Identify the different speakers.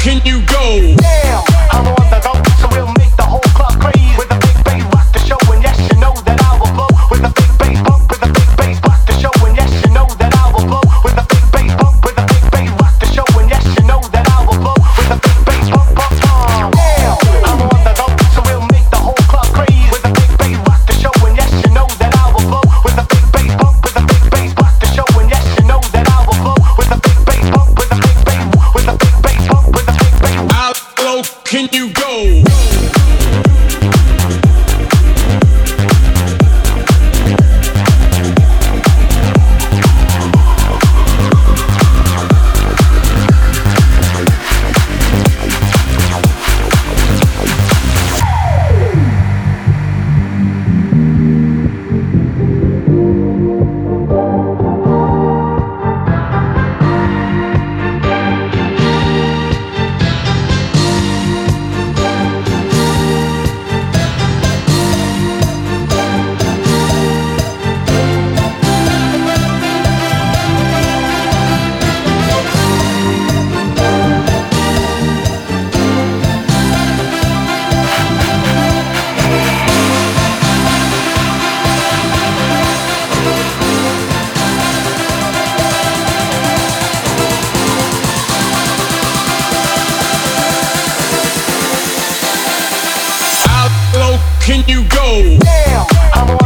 Speaker 1: can you go?
Speaker 2: Damn, I'm on the go, so we'll make the whole club crazy with a big bass rock the show, and yes, you know that I will blow with a big bass bump, with a big bass rock the show, and yes, you know that I will blow with a big bass bump, with a big bass rock the show, and yes, you know that I will blow with a big bass bump, bump, bump. Damn, I'm on the go, so we'll make the whole club crazy with a big bass rock the show, and yes, you know that I will blow with a big bass bump, with a big bass rock the show, and yes, you know that I will blow with a big bass bump, with a big bass, with a big bass bump, with a big bass.
Speaker 1: How low can you go? Can you go?
Speaker 2: Damn, I'm on